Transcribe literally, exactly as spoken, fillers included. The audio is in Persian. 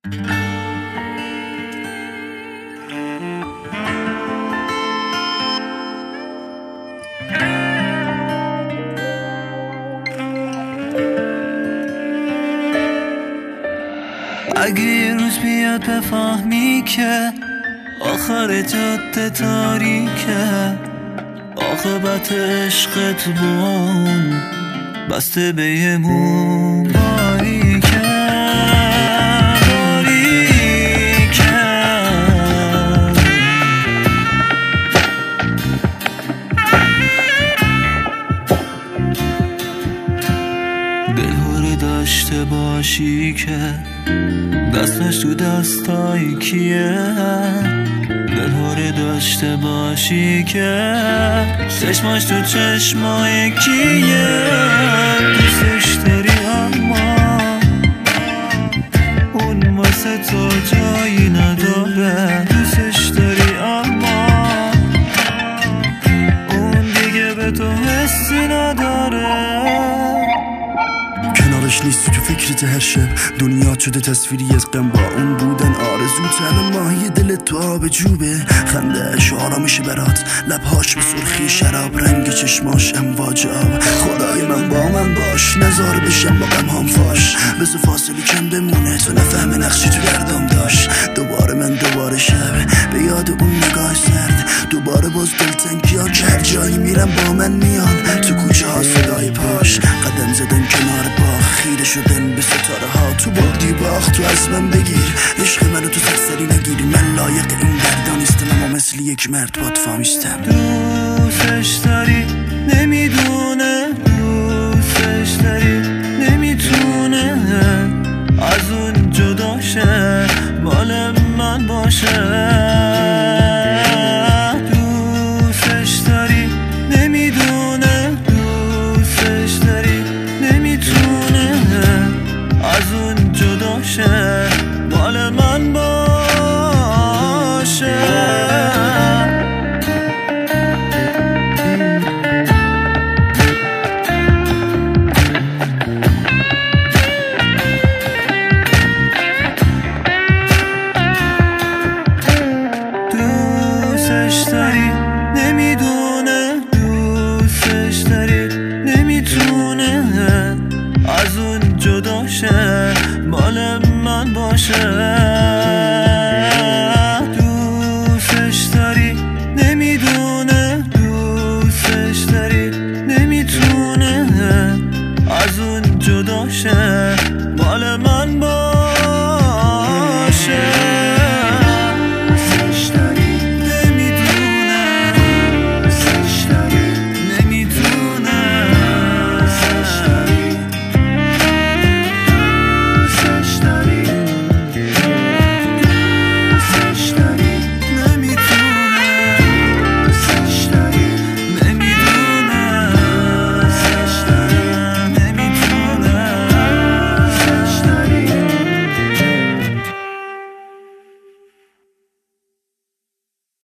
اگه یه روز بیاد بفهمی که آخر جاده تاریکه، عاقبت عشقت بون بسته به یه موم باریکه باریکه. دلهوره داشته باشی که دستش تو دستای کیه، دلهوره داشته باشی که چشماش تو چشمای کیه. دوستش داری اما اون واسه تو جایی نداره، دوستش داری اما اون دیگه به تو حسی نداره. کنارش نیستی تو فکرت هر شب، دنیا شده تصویری از غم با اون بودن آرزو. تن ماهی دلت تو آب جوبه، خندهش آرامش برات، لبهاش به سرخی شراب، رنگ چشماش امواج آب. خدای من با من باش، نزار بشم با غم هم فاش، بذار فاصله کم بمونه تو نفهم نقشی تو گردم داشت. دوباره من دوباره شب به یاد اون نگاه سرد، دوباره باز دلتنگی ها که هر جایی میرم با من میان. تو کوچه ها صدای پاش، قدم زدن کنار باغ، خیره شدن به ستاره ها. تو بردی باخت تو از من بگیر، عشق منو تو سرسری نگیری. من لایق این دردا نیستم اما مثل یک مرد باد فامیستم. دوستش داری نمیدونه، دوستش داری نمیتونه از اون جدا شه، مال من باشه. دوستش داری نمیدونه، دوستش داری نمیتونه از اون جدا شه، مال من باشه. دوستش داری نمیدونه، دوستش داری نمیتونه از اون جدا شه، مال من باشه.